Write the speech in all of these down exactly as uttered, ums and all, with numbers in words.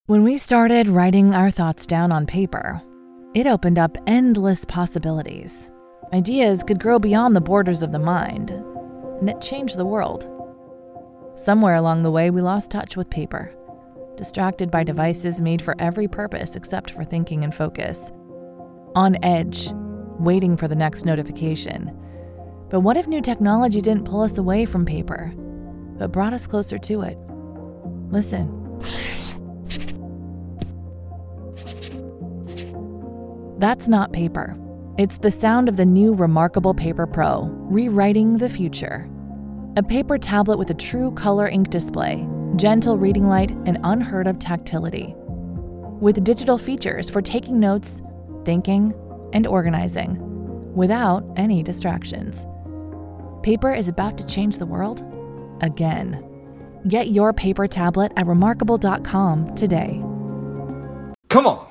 When we started writing our thoughts down on paper, it opened up endless possibilities. Ideas could grow beyond the borders of the mind, and it changed the world. Somewhere along the way, we lost touch with paper, distracted by devices made for every purpose except for thinking and focus. On edge, waiting for the next notification. But what if new technology didn't pull us away from paper, but brought us closer to it? Listen. That's not paper. It's the sound of the new Remarkable Paper Pro, rewriting the future. A paper tablet with a true color ink display, gentle reading light, and unheard of tactility. With digital features for taking notes, thinking, and organizing, without any distractions. Paper is about to change the world again. Get your paper tablet at remarkable dot com today. Come on.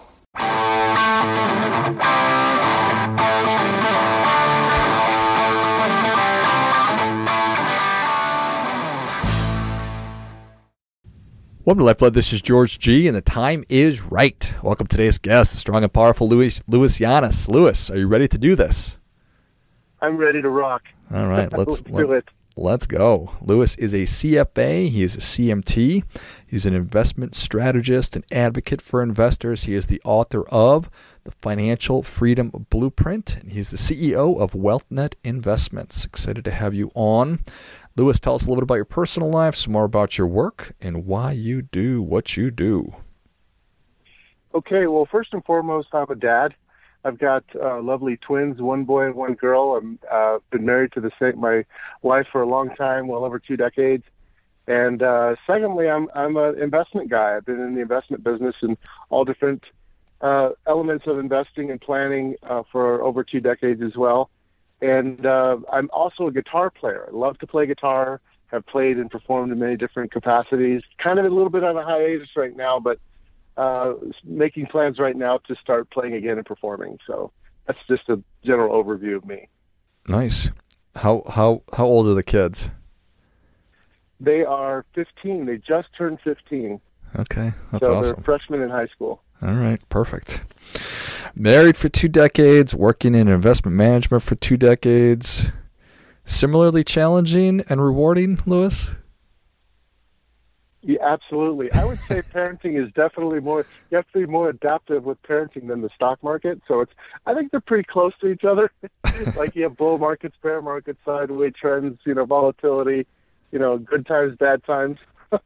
Welcome to Lifeblood. This is George G, and the time is right. Welcome to today's guest, the strong and powerful Louis, Louis Llanes. Louis, are you ready to do this? I'm ready to rock. All right, let's, let's let, do it. Let's go. Louis is a C F A. He is a C M T. He's an investment strategist and advocate for investors. He is the author of The Financial Freedom Blueprint, and he's the C E O of WealthNet Investments. Excited to have you on. Louis, tell us a little bit about your personal life, some more about your work, and why you do what you do. Okay, well, first and foremost, I'm a dad. I've got uh, lovely twins, one boy and one girl. I've uh, been married to the same, my wife for a long time, well over two decades. And uh, secondly, I'm I'm an investment guy. I've been in the investment business in all different uh, elements of investing and planning uh, for over two decades as well. And uh, I'm also a guitar player. I love to play guitar, have played and performed in many different capacities. Kind of a little bit on a hiatus right now, but uh, making plans right now to start playing again and performing. So that's just a general overview of me. Nice. How how how old are the kids? They are fifteen. They just turned fifteen. Okay, that's so awesome. So they're freshmen in high school. All right, perfect. Married for two decades, working in investment management for two decades. Similarly challenging and rewarding, Louis? Yeah, absolutely. I would say parenting is definitely more, you have to be more adaptive with parenting than the stock market. So it's, I think they're pretty close to each other. Like you have bull markets, bear markets, sideways trends, you know, volatility, you know, good times, bad times.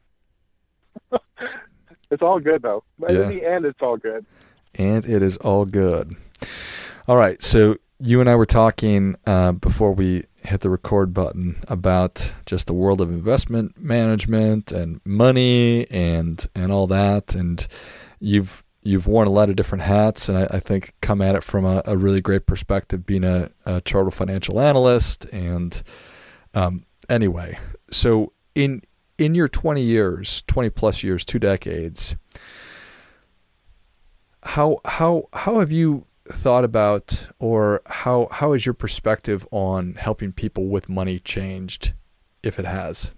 It's all good, though. But yeah. In the end, it's all good. And it is all good. All right, so you and I were talking uh, before we hit the record button about just the world of investment management and money and and all that. And you've you've worn a lot of different hats, and I, I think come at it from a, a really great perspective, being a, a chartered financial analyst. And um, anyway, so in in your twenty years, twenty plus years, two decades, how how how have you thought about, or how how has your perspective on helping people with money changed, if it has?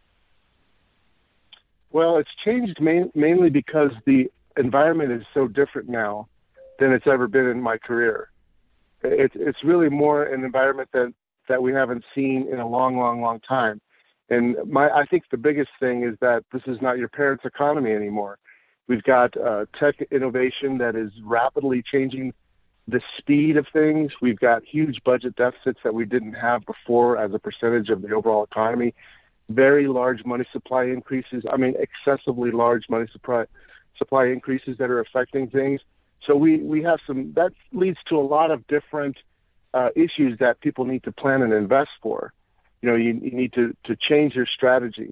Well, it's changed main, mainly because the environment is so different now than it's ever been in my career. It's it's really more an environment that, that we haven't seen in a long, long, long time. And my I think the biggest thing is that this is not your parents' economy anymore. We've got uh, tech innovation that is rapidly changing the speed of things. We've got huge budget deficits that we didn't have before as a percentage of the overall economy. Very large money supply increases. I mean, excessively large money supply supply increases that are affecting things. So we, we have some, that leads to a lot of different uh, issues that people need to plan and invest for. You know, you, you need to, to change your strategy.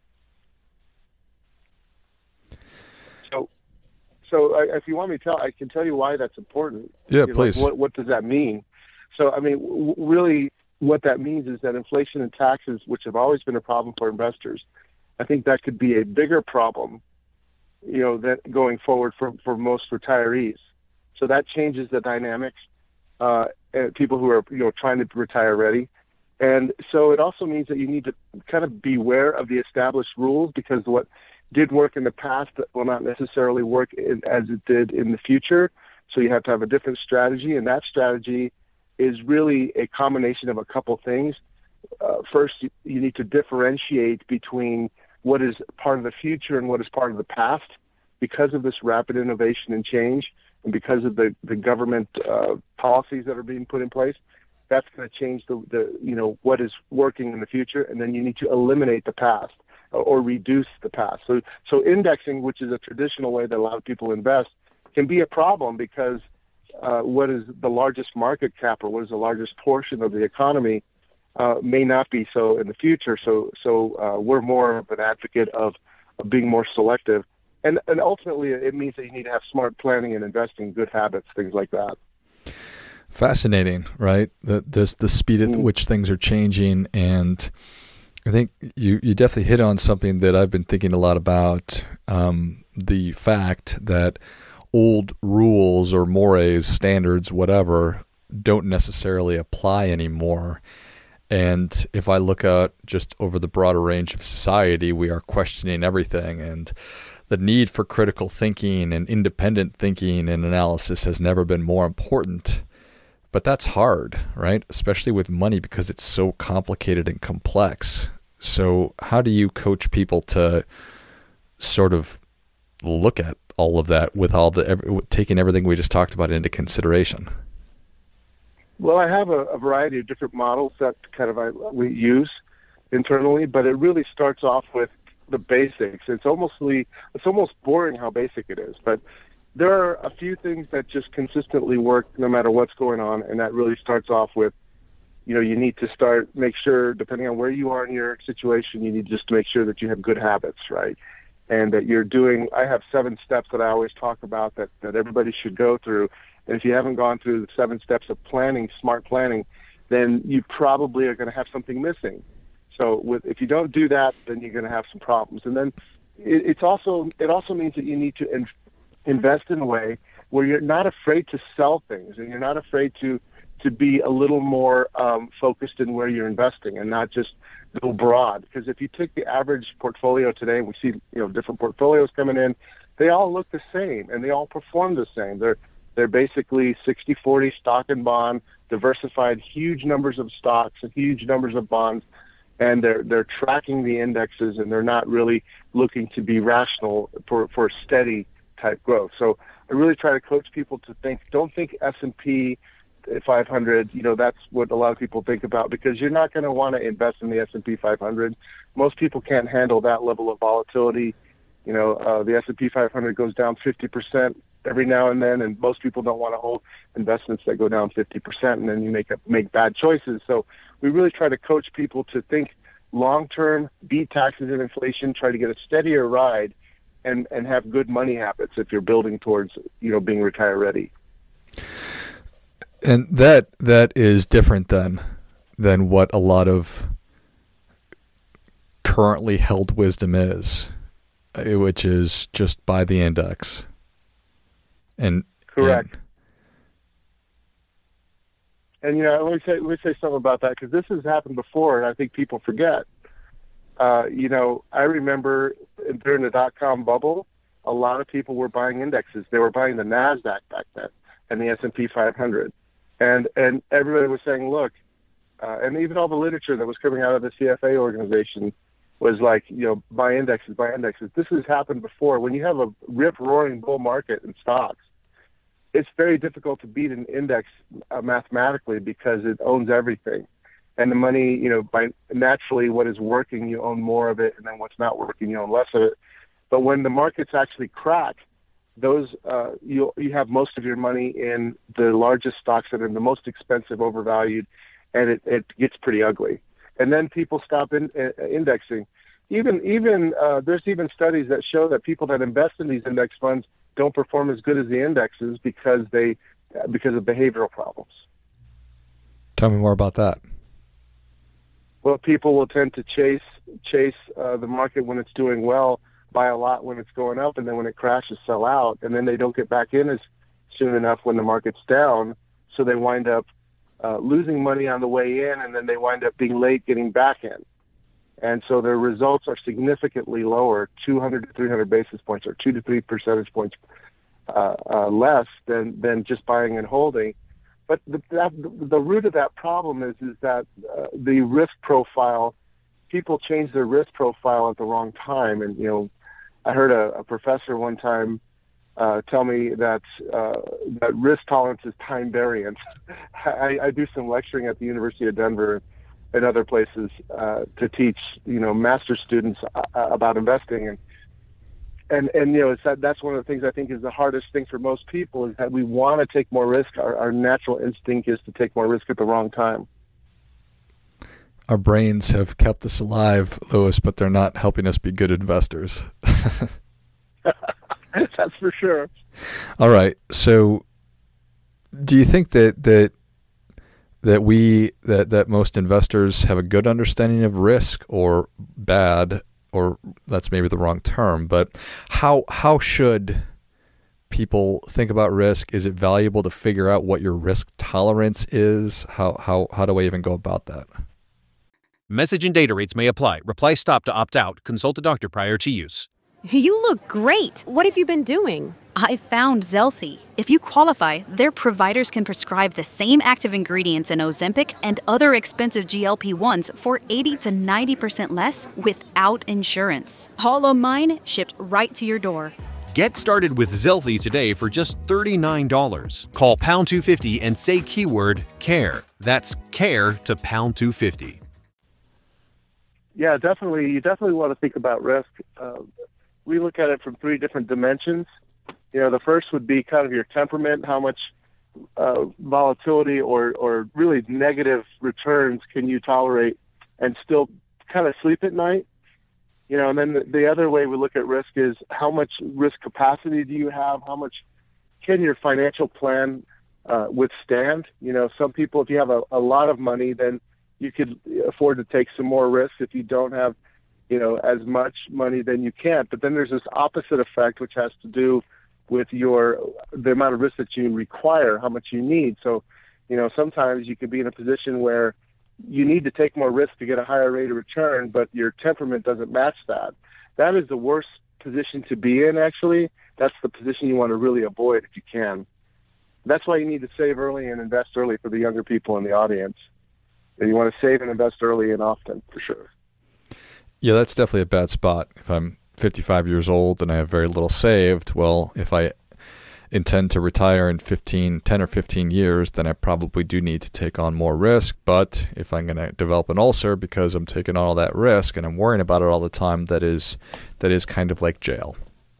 So, so I, if you want me to tell, I can tell you why that's important. Yeah, you know, please. Like what, what does that mean? So, I mean, w- really what that means is that inflation and taxes, which have always been a problem for investors, I think that could be a bigger problem, you know, that going forward for, for most retirees. So that changes the dynamics, uh, and people who are, you know, trying to retire ready. And so it also means that you need to kind of beware of the established rules, because what did work in the past that will not necessarily work in, as it did in the future. So you have to have a different strategy, and that strategy is really a combination of a couple things. Uh, first, you, you need to differentiate between what is part of the future and what is part of the past because of this rapid innovation and change, and because of the, the government uh, policies that are being put in place. That's going to change the, the, you know, what is working in the future, and then you need to eliminate the past or reduce the past. So, so indexing, which is a traditional way that a lot of people invest, can be a problem because uh, what is the largest market cap or what is the largest portion of the economy uh, may not be so in the future. So, so uh, we're more of an advocate of, of being more selective, and and ultimately it means that you need to have smart planning and investing, good habits, things like that. Fascinating, right? The the the speed at which things are changing, and I think you, you definitely hit on something that I've been thinking a lot about, um, the fact that old rules or mores, standards, whatever, don't necessarily apply anymore. And if I look out just over the broader range of society, we are questioning everything. And the need for critical thinking and independent thinking and analysis has never been more important. But that's hard, right? Especially with money because it's so complicated and complex. So how do you coach people to sort of look at all of that with all the every, taking everything we just talked about into consideration? Well, I have a, a variety of different models that kind of I, we use internally, but it really starts off with the basics. It's almost it's almost boring how basic it is, but there are a few things that just consistently work no matter what's going on, and that really starts off with, you know, you need to start, make sure, depending on where you are in your situation, you need just to make sure that you have good habits, right? And that you're doing, I have seven steps that I always talk about that, that everybody should go through. And if you haven't gone through the seven steps of planning, smart planning, then you probably are going to have something missing. So with, if you don't do that, then you're going to have some problems. And then it, it's also, it also means that you need to in, invest in a way where you're not afraid to sell things, and you're not afraid to to be a little more um, focused in where you're investing and not just go broad. Because if you take the average portfolio today, we see, you know, different portfolios coming in, they all look the same and they all perform the same. They're they're basically sixty forty stock and bond, diversified, huge numbers of stocks and huge numbers of bonds, and they're they're tracking the indexes, and they're not really looking to be rational for for steady type growth. So I really try to coach people to think, don't think S and P five hundred, you know, that's what a lot of people think about, because you're not going to want to invest in the S and P five hundred. Most people can't handle that level of volatility. You know, uh, the S and P five hundred goes down fifty percent every now and then, and most people don't want to hold investments that go down fifty percent, and then you make a, make bad choices. So we really try to coach people to think long-term, beat taxes and inflation, try to get a steadier ride, and, and have good money habits if you're building towards, you know, being retire ready. And that that is different than than what a lot of currently held wisdom is, which is just buy the index. And correct. And, and you know, let me say let me say something about that, because this has happened before, and I think people forget. Uh, you know, I remember during the dot-com bubble, a lot of people were buying indexes. They were buying the NASDAQ back then and the S and P five hundred. And and everybody was saying, look, uh, and even all the literature that was coming out of the C F A organization was like, you know, buy indexes, buy indexes. This has happened before. When you have a rip-roaring bull market in stocks, it's very difficult to beat an index uh, mathematically, because it owns everything. And the money, you know, by naturally what is working, you own more of it, and then what's not working, you own less of it. But when the markets actually crack, those uh, you you have most of your money in the largest stocks that are the most expensive, overvalued, and it, it gets pretty ugly. And then people stop in, uh, indexing. Even even uh, there's even studies that show that people that invest in these index funds don't perform as good as the indexes because they because of behavioral problems. Tell me more about that. Well, people will tend to chase chase uh, the market when it's doing well, buy a lot when it's going up, and then when it crashes, sell out, and then they don't get back in as soon enough when the market's down, so they wind up uh, losing money on the way in, and then they wind up being late getting back in. And so their results are significantly lower, two hundred to three hundred basis points or two to three percentage points uh, uh, less than, than just buying and holding. But the, that, the root of that problem is, is that uh, the risk profile, people change their risk profile at the wrong time. And, you know, I heard a, a professor one time uh, tell me that uh, that risk tolerance is time variant. I, I do some lecturing at the University of Denver and other places uh, to teach, you know, master students uh, about investing. And, and, and you know, it's that, that's one of the things I think is the hardest thing for most people is that we want to take more risk. Our, our natural instinct is to take more risk at the wrong time. Our brains have kept us alive, Louis, but they're not helping us be good investors. That's for sure. All right. So do you think that, that, that we that, that most investors have a good understanding of risk or bad, or that's maybe the wrong term, but how how should people think about risk? Is it valuable to figure out what your risk tolerance is? How how how do I even go about that? Message and data rates may apply. Reply stop to opt out. Consult a doctor prior to use. You look great. What have you been doing? I found Zelthy. If you qualify, their providers can prescribe the same active ingredients in Ozempic and other expensive G L P ones for eighty to ninety percent less without insurance. All of mine shipped right to your door. Get started with Zelthy today for just thirty-nine dollars. Call pound two fifty and say keyword CARE. That's CARE to pound two fifty. Yeah, definitely. You definitely want to think about risk. Uh, we look at it from three different dimensions. You know, the first would be kind of your temperament, how much uh, volatility or, or really negative returns can you tolerate and still kind of sleep at night? You know, and then the, the other way we look at risk is how much risk capacity do you have? How much can your financial plan uh, withstand? You know, some people, if you have a, a lot of money, then you could afford to take some more risks. If you don't have, you know, as much money, then you can't. But then there's this opposite effect, which has to do with your the amount of risk that you require, how much you need. So, you know, sometimes you could be in a position where you need to take more risk to get a higher rate of return, but your temperament doesn't match that. That is the worst position to be in, actually. That's the position you want to really avoid if you can. That's why you need to save early and invest early for the younger people in the audience. And you want to save and invest early and often, for sure. Yeah, that's definitely a bad spot. If I'm fifty-five years old and I have very little saved, well, if I intend to retire in fifteen, ten or fifteen years, then I probably do need to take on more risk. But if I'm going to develop an ulcer because I'm taking on all that risk and I'm worrying about it all the time, that is that is kind of like jail.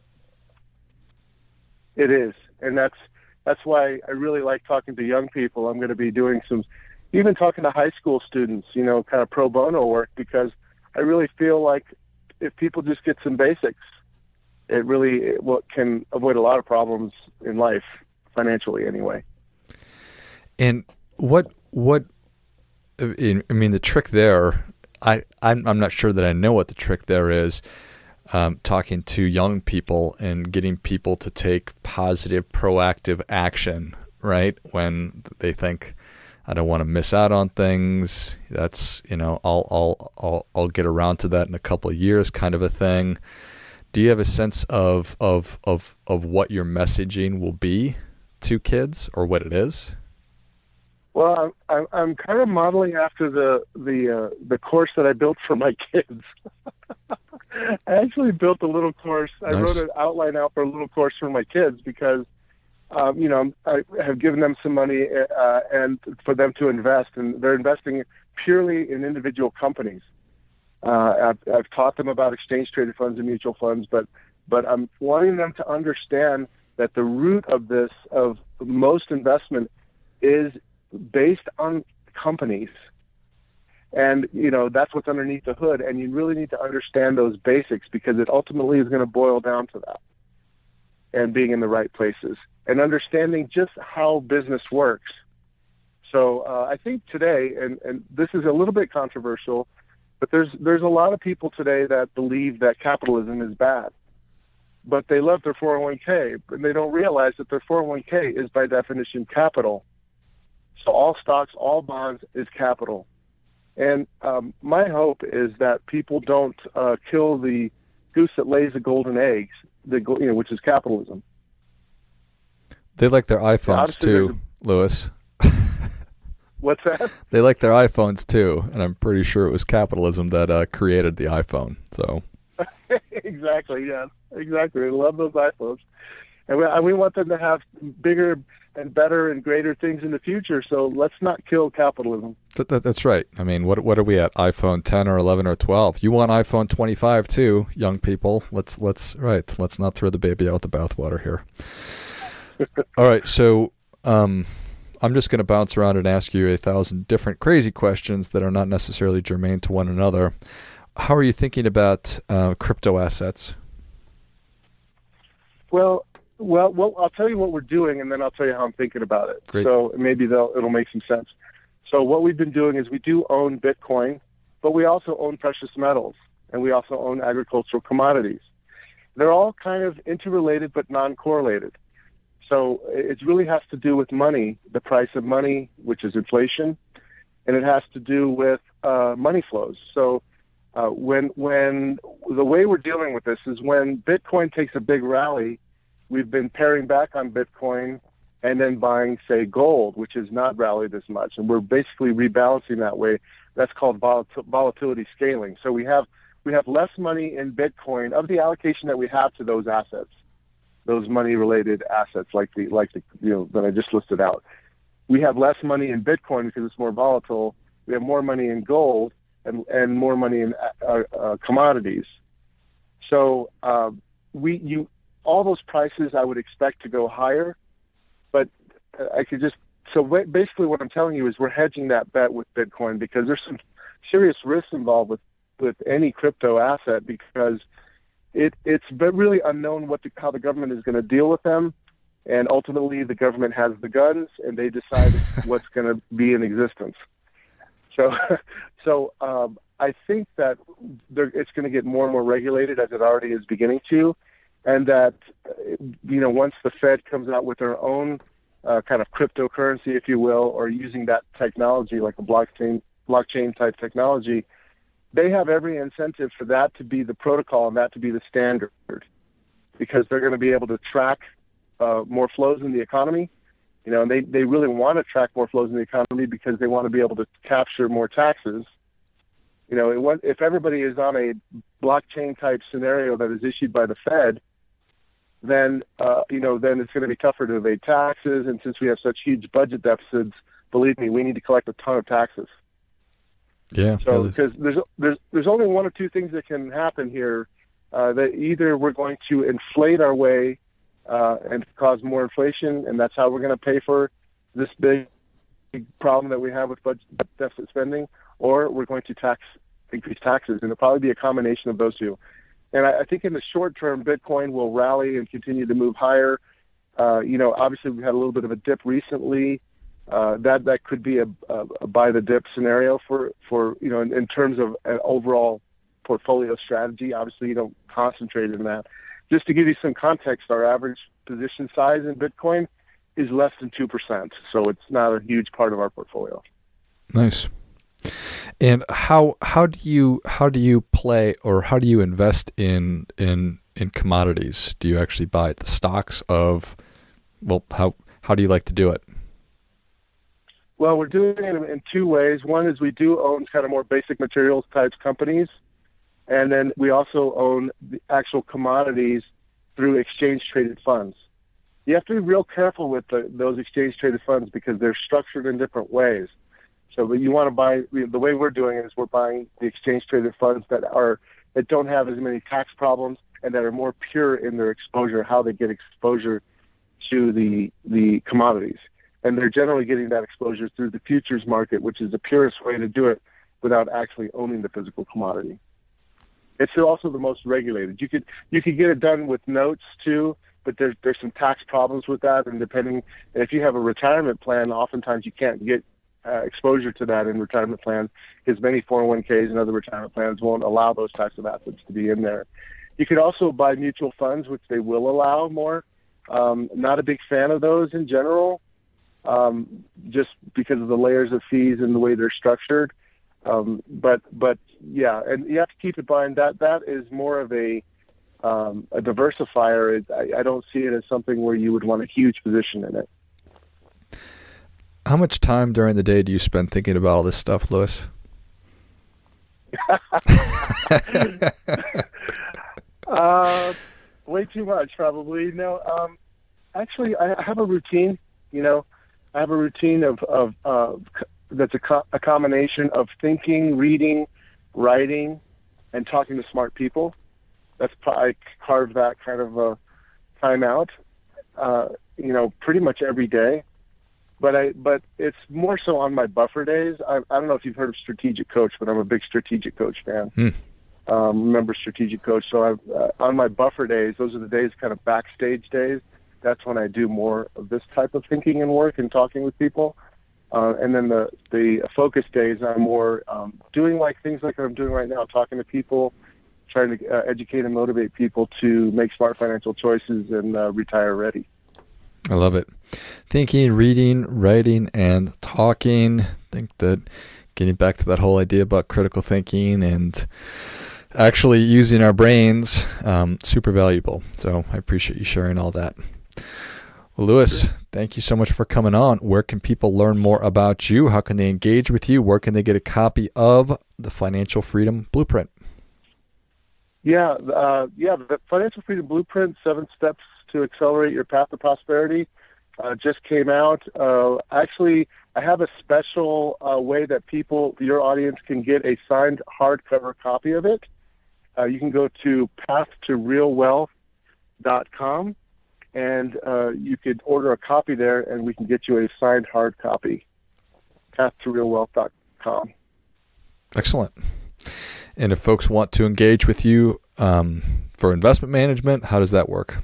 It is. And that's that's why I really like talking to young people. I'm going to be doing some, even talking to high school students, you know, kind of pro bono work, because I really feel like if people just get some basics, it really it will, can avoid a lot of problems in life, financially anyway. And what what I mean, the trick there, I I'm, I'm not sure that I know what the trick there is. Um, talking to young people and getting people to take positive, proactive action, right? When they think, I don't want to miss out on things. That's, you know, I'll I'll I'll I'll get around to that in a couple of years, kind of a thing. Do you have a sense of of of of what your messaging will be to kids, or what it is? Well, I'm I'm kind of modeling after the the uh, the course that I built for my kids. I actually built a little course. I Nice. wrote an outline out for a little course for my kids because. Um, you know, I have given them some money uh, and for them to invest, and they're investing purely in individual companies. Uh, I've, I've taught them about exchange-traded funds and mutual funds, but but I'm wanting them to understand that the root of this, of most investment, is based on companies. And, you know, that's what's underneath the hood, and you really need to understand those basics because it ultimately is going to boil down to that, and being in the right places and understanding just how business works. So uh, I think today, and, and this is a little bit controversial, but there's there's a lot of people today that believe that capitalism is bad, but they love their four oh one k, and they don't realize that their four oh one k is by definition capital. So all stocks, all bonds is capital. And um, my hope is that people don't uh, kill the goose that lays the golden eggs, the you know, which is capitalism. They like their iPhones Obviously, too, a... Louis. What's that? They like their iPhones too, and I'm pretty sure it was capitalism that uh, created the iPhone. So. Exactly. Yeah. Exactly. They love those iPhones, and we, and we want them to have bigger and better and greater things in the future. So let's not kill capitalism. That, that, that's right. I mean, what what are we at? iPhone ten or eleven or twelve? You want iPhone twenty-five too, young people? Let's let's right. Let's not throw the baby out with the bathwater here. All right. So. Um, I'm just going to bounce around and ask you a thousand different crazy questions that are not necessarily germane to one another. How are you thinking about uh, crypto assets? Well, well, well, I'll tell you what we're doing, and then I'll tell you how I'm thinking about it. Great. So maybe they'll, it'll make some sense. So what we've been doing is we do own Bitcoin, but we also own precious metals, and we also own agricultural commodities. They're all kind of interrelated but non-correlated. So it really has to do with money, the price of money, which is inflation, and it has to do with uh, money flows. So uh, when when the way we're dealing with this is when Bitcoin takes a big rally, we've been paring back on Bitcoin and then buying, say, gold, which has not rallied as much, and we're basically rebalancing that way. That's called volat- volatility scaling. So we have we have less money in Bitcoin of the allocation that we have to those assets. Those money-related assets, like the like the you know that I just listed out, we have less money in Bitcoin because it's more volatile. We have more money in gold and and more money in uh, uh, commodities. So uh, we you all those prices I would expect to go higher, but I could just so basically what I'm telling you is we're hedging that bet with Bitcoin because there's some serious risks involved with with any crypto asset because It, it's really unknown what the, how the government is going to deal with them, and ultimately the government has the guns, and they decide what's going to be in existence. So, so um, I think that it's going to get more and more regulated, as it already is beginning to, and that you know once the Fed comes out with their own uh, kind of cryptocurrency, if you will, or using that technology like a blockchain blockchain type technology. They have every incentive for that to be the protocol and that to be the standard because they're going to be able to track uh, more flows in the economy. You know, and they, they really want to track more flows in the economy because they want to be able to capture more taxes. You know, it, if everybody is on a blockchain type scenario that is issued by the Fed, then, uh, you know, then it's going to be tougher to evade taxes. And since we have such huge budget deficits, believe me, we need to collect a ton of taxes. Yeah. So because there's there's there's only one or two things that can happen here. Uh, that either we're going to inflate our way uh, and cause more inflation, and that's how we're going to pay for this big, big problem that we have with budget deficit spending, or we're going to tax increase taxes, and it'll probably be a combination of those two. And I, I think in the short term, Bitcoin will rally and continue to move higher. Uh, you know, obviously we had a little bit of a dip recently. Uh, that that could be a, a, a buy the dip scenario for, for you know in, in terms of an overall portfolio strategy. Obviously, you don't concentrate in that. Just to give you some context, our average position size in Bitcoin is less than two percent, so it's not a huge part of our portfolio. Nice. And how how do you how do you play or how do you invest in in in commodities? Do you actually buy the stocks of? Well, how how do you like to do it? Well, we're doing it in two ways. One is we do own kind of more basic materials types companies, and then we also own the actual commodities through exchange-traded funds. You have to be real careful with the, those exchange-traded funds because they're structured in different ways. So you want to buy, the way we're doing it is we're buying the exchange-traded funds that are that don't have as many tax problems and that are more pure in their exposure, how they get exposure to the the commodities. And they're generally getting that exposure through the futures market, which is the purest way to do it without actually owning the physical commodity. It's also the most regulated. You could you could get it done with notes too, but there's there's some tax problems with that. And depending, and if you have a retirement plan, oftentimes you can't get uh, exposure to that in retirement plans because many four oh one k's and other retirement plans won't allow those types of assets to be in there. You could also buy mutual funds, which they will allow more. Um, not a big fan of those in general. Um, just because of the layers of fees and the way they're structured. Um, but but yeah, and you have to keep in mind that that is more of a um, a diversifier. It, I, I don't see it as something where you would want a huge position in it. How much time during the day do you spend thinking about all this stuff, Louis? uh, way too much, probably. No, um, actually, I have a routine. You know, I have a routine of of uh, that's a, co- a combination of thinking, reading, writing, and talking to smart people. That's I carve that kind of a time out. Uh, you know, pretty much every day. But I, but it's more so on my buffer days. I, I don't know if you've heard of Strategic Coach, but I'm a big Strategic Coach fan. Hmm. Um, remember Strategic Coach? So I've, uh, on my buffer days, those are the days, kind of backstage days. That's when I do more of this type of thinking and work and talking with people. Uh, and then the the focus days, I'm more um, doing like things like I'm doing right now, talking to people, trying to uh, educate and motivate people to make smart financial choices and uh, retire ready. I love it. Thinking, reading, writing, and talking. I think that getting back to that whole idea about critical thinking and actually using our brains, um, super valuable. So I appreciate you sharing all that. Well, Louis, thank you so much for coming on. Where can people learn more about you? How can they engage with you? Where can they get a copy of the Financial Freedom Blueprint? Yeah, uh, yeah, the Financial Freedom Blueprint, Seven Steps to Accelerate Your Path to Prosperity, uh, just came out. Uh, actually, I have a special uh, way that people, your audience, can get a signed hardcover copy of it. Uh, you can go to path to real wealth dot com, and uh, you could order a copy there, and we can get you a signed hard copy. path to real wealth dot com. Excellent. And if folks want to engage with you um, for investment management, how does that work?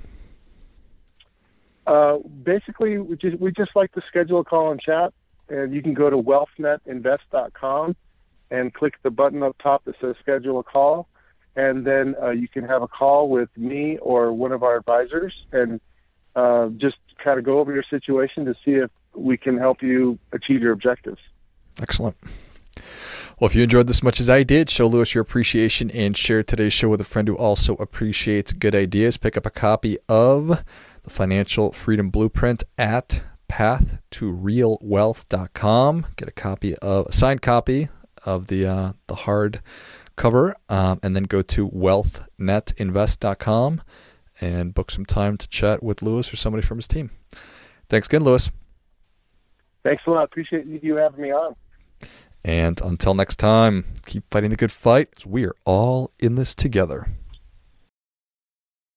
Uh, basically, we just, we just like to schedule a call and chat, and you can go to wealth net invest dot com and click the button up top that says schedule a call, and then uh, you can have a call with me or one of our advisors and uh, just kind of go over your situation to see if we can help you achieve your objectives. Excellent. Well, if you enjoyed this as much as I did, show Louis your appreciation and share today's show with a friend who also appreciates good ideas. Pick up a copy of the Financial Freedom Blueprint at path to real wealth dot com. Get a copy of a signed copy of the uh, the hard cover, um, and then go to wealth net invest dot com and book some time to chat with Louis or somebody from his team. Thanks again, Louis. Thanks a lot. Appreciate you having me on. And until next time, keep fighting the good fight. We are all in this together.